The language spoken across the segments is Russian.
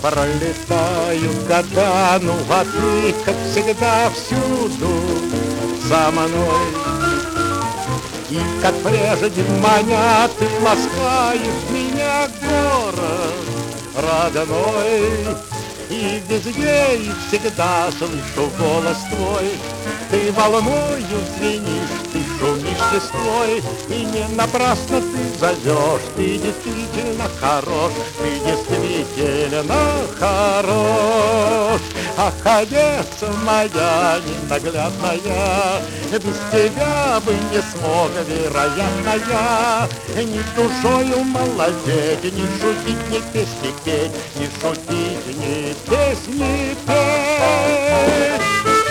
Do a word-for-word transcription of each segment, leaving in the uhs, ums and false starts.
Пролетают года, ну а ты, как всегда, всюду со мной. И как прежде маня, ты ласкаешь меня, город родной. И везде, и всегда слышу голос твой. Ты волною звенишь, ты шумишь листвой. И не напрасно ты зовешь, ты действительно хорош, ты действительно хорош. Ах, Одесса моя ненаглядная, без тебя бы не смог, вероятно, я ни душою молодеть, ни шутить, ни песни петь, ни шутить, ни песни петь.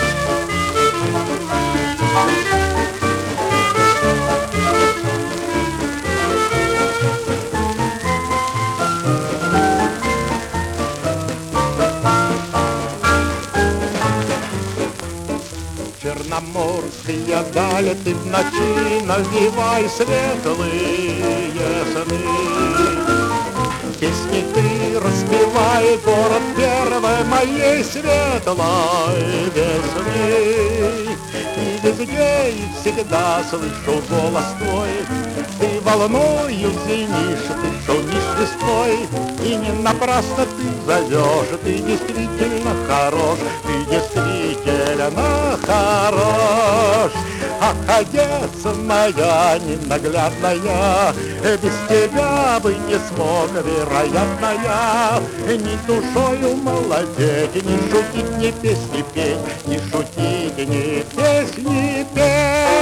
Черноморская даль, ты в ночи навевай светлые сны. Песни ты распевай, город первой моей светлой весны. И везде, и всегда слышу голос твой. Ты волною звенишь, ты шумишь листвой. И не напрасно ты зовешь, ты действительно хорош, ты действительно хорош. Ах, Одесса моя ненаглядная, без тебя бы не смог, вероятно, я ни душою молодеть, ни шутить, ни песни петь, ни шутить, ни песни петь.